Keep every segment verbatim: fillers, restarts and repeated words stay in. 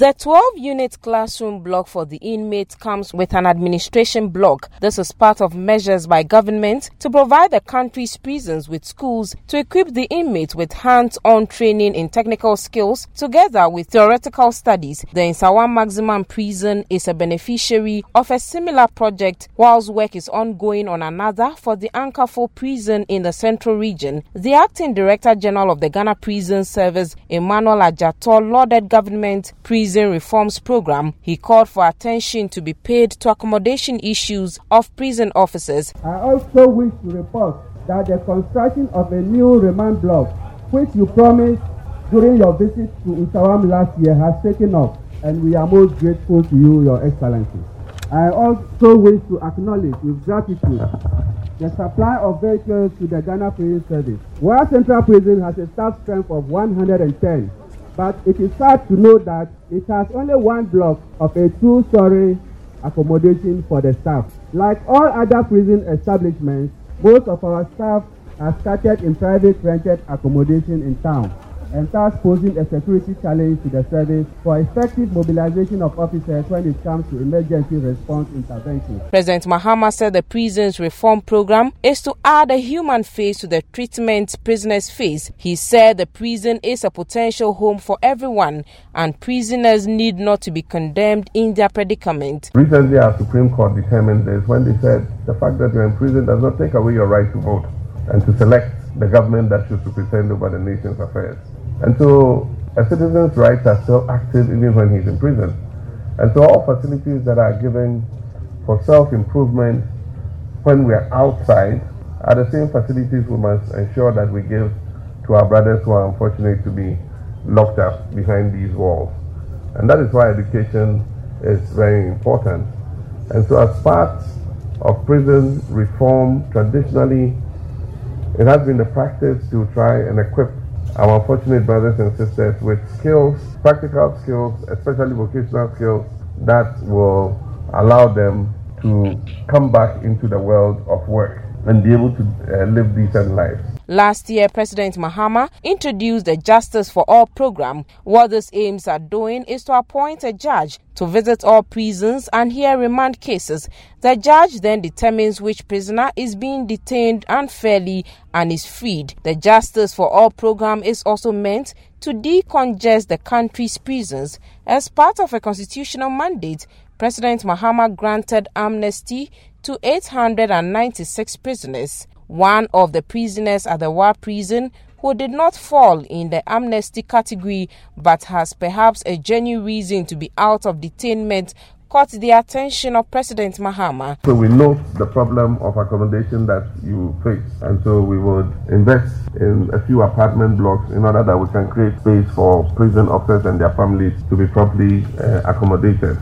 The twelve-unit classroom block for the inmates comes with an administration block. This is part of measures by government to provide the country's prisons with schools to equip the inmates with hands-on training in technical skills together with theoretical studies. The Nsawa Maximum Prison is a beneficiary of a similar project, whilst work is ongoing on another for the Ankafo prison in the Central Region. The Acting Director General of the Ghana Prison Service, Emmanuel Ajato, lauded government prison reforms program. He called for attention to be paid to accommodation issues of prison officers. I also wish to report that the construction of a new remand block, which you promised during your visit to Nsawa last year, has taken off, and we are most grateful to you, Your Excellency. I also wish to acknowledge with gratitude the supply of vehicles to the Ghana Prison Service. Where Central Prison has a staff strength of one hundred ten, but it is sad to know that it has only one block of a two-story accommodation for the staff. Like all other prison establishments, most of our staff are started in private rented accommodation in town, and thus posing a security challenge to the service for effective mobilization of officers when it comes to emergency response intervention. President Mahama said the prisons reform program is to add a human face to the treatment prisoners face. He said the prison is a potential home for everyone and prisoners need not to be condemned in their predicament. Recently, our Supreme Court determined this when they said the fact that you're in prison does not take away your right to vote and to select the government that should superintend over the nation's affairs. And so a citizen's rights are still active even when he's in prison. And so all facilities that are given for self-improvement when we're outside are the same facilities we must ensure that we give to our brothers who are unfortunate to be locked up behind these walls. And that is why education is very important. And so as part of prison reform, traditionally, it has been the practice to try and equip our unfortunate brothers and sisters with skills, practical skills, especially vocational skills, that will allow them to come back into the world of work and be able to uh, live decent lives. Last year, President Mahama introduced the Justice for All program. What this aims at doing is to appoint a judge to visit all prisons and hear remand cases. The judge then determines which prisoner is being detained unfairly and is freed. The Justice for All program is also meant to decongest the country's prisons. As part of a constitutional mandate, President Mahama granted amnesty to eight hundred ninety-six prisoners. One of the prisoners at the Wa prison who did not fall in the amnesty category but has perhaps a genuine reason to be out of detainment caught the attention of President Mahama. So we note the problem of accommodation that you face, and so we would invest in a few apartment blocks in order that we can create space for prison officers and their families to be properly uh, accommodated.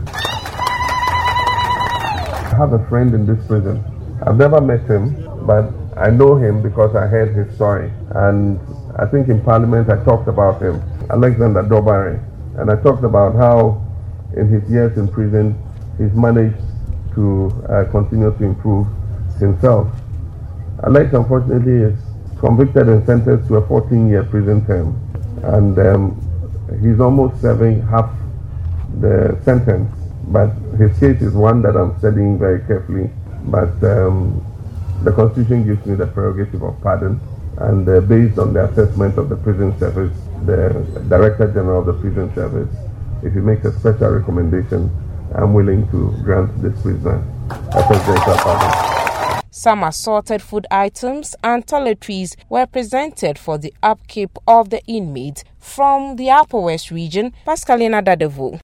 I have a friend in this prison. I've never met him, but I know him because I heard his story. And I think in Parliament I talked about him, Alexander Dobare. And I talked about how in his years in prison he's managed to uh, continue to improve himself. Alex, unfortunately, is convicted and sentenced to a fourteen-year prison term. And um, he's almost serving half the sentence. But his case is one that I'm studying very carefully. But um, the Constitution gives me the prerogative of pardon, and uh, based on the assessment of the prison service, the Director General of the Prison Service, if he makes a special recommendation, I'm willing to grant this prisoner a presidential pardon. Some assorted food items and toiletries were presented for the upkeep of the inmates. From the Upper West region, Pascalina Dadevo.